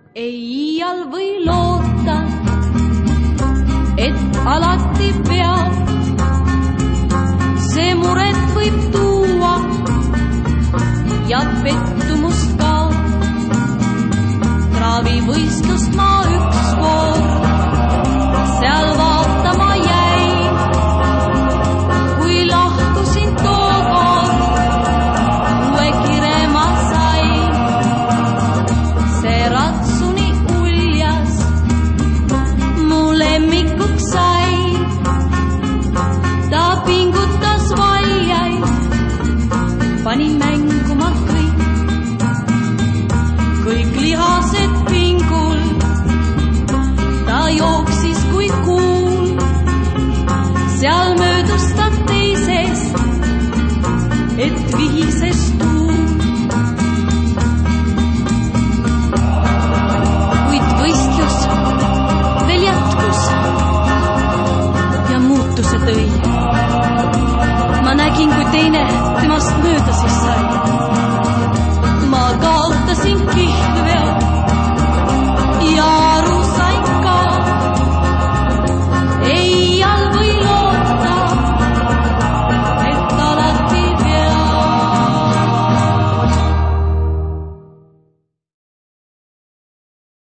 ei iial või loota, et alati peab. See muret võib tuua ja pettumust ka. Traavivõistlust ma ükskord seal vaatama jäin, kui lahkusin tookord, uue kirema sain. See ratsuni uljas mu lemmikuks sai. Ta pingutas valjaid, pani mänguma kõik lihased pingul. Ta jooksis kui kuul, seal möödus ta teisest, et vihises tuul. Kuid võistlus veel jätkus ja muutuse tõi. Ma nägin, kui teine temast mööda siis sai.